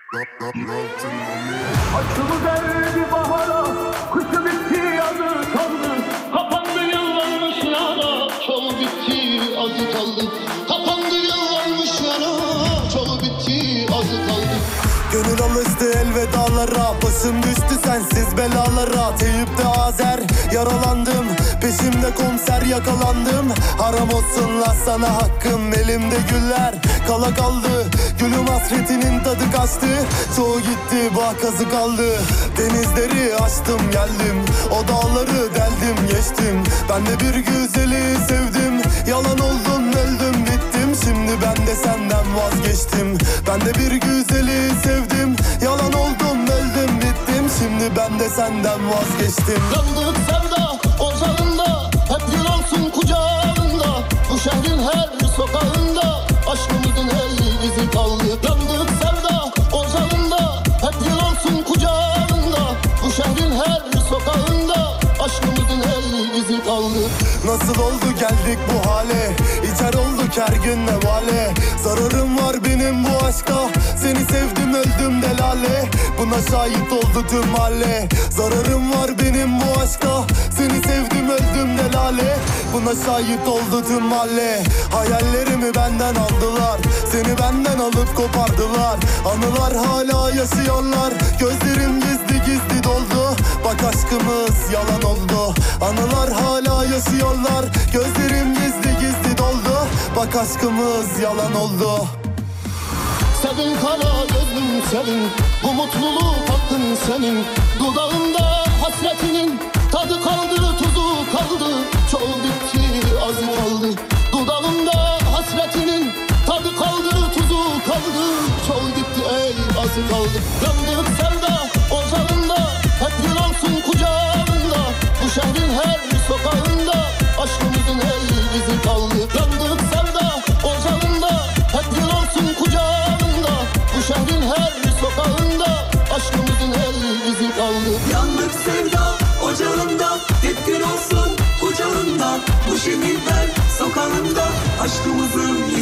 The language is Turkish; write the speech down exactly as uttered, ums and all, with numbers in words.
Aşkımı verdi bahara, kışı bitti yazı kaldı. Kapandı yıllarmış yara, çoğu bitti azı kaldı. Kapandı yıllarmış yara, çoğu bitti azı kaldı. Gönül alıştı elvedalara, başım düştü sensiz belalara. Teyipte Azer, yaralandım, peşimde komiser yakalandım. Haram olsun la sana hakkım, elimde güller kala kaldı. Gülüm hasretinin tadı kaçtı, çoğu gitti bakazı kaldı. Denizleri aştım geldim, o dağları deldim geçtim. Ben de bir güzeli sevdim, yalan oldum öldüm bittim. Şimdi ben de senden vazgeçtim, ben de bir güzeli sevdim. Yalan oldum öldüm bittim, şimdi ben de senden vazgeçtim. Yandık sevda ocağında, hep yıl olsun kucağında. Bu şehrin her sokağında aşkımızın el izi kaldı. Yandık sevda ocağında, hep yıl olsun kucağında. Bu şehrin her sokağında aşkımızın el izi kaldı. Nasıl oldu geldik bu hale, içer olduk her gün nevale. Zararım var benim bu aşka, seni sevdim öldüm delale. Buna şahit oldu tüm mahalle. Zararım var benim bu aşka, seni sevdim öldüm delale. Buna şahit oldu tüm mahalle. Hayallerimi benden aldılar, seni benden alıp kopardılar. Anılar hala yaşıyorlar, gözlerim gizli gizli doldu. Bak aşkımız yalan oldu, anılar hala yaşıyorlar. Gözlerim gizli gizli doldu, bak aşkımız yalan oldu. Sevin kara gözlüm sevin, bu mutluluk hakkın senin. Dudağında hasretinin tadı kaldı, tuzu kaldı. Çoğu bitti azı kaldı. Dudağında hasretinin tadı kaldı, tuzu kaldı. Çoğu gitti ey azı kaldı. Yandık sevda ocağında, hep yıl olsun kucağında. Bu şehrin her sokağında aşkımızın el izi kaldı. Yandık sevda ocağında, hep yıl olsun kucağında. Bu şehrin her sokağında aşkımızın el izi kaldı. Yandık sevda ocağında, hep gün olsun kucağında. Bu şehir her sokağında aşkımızın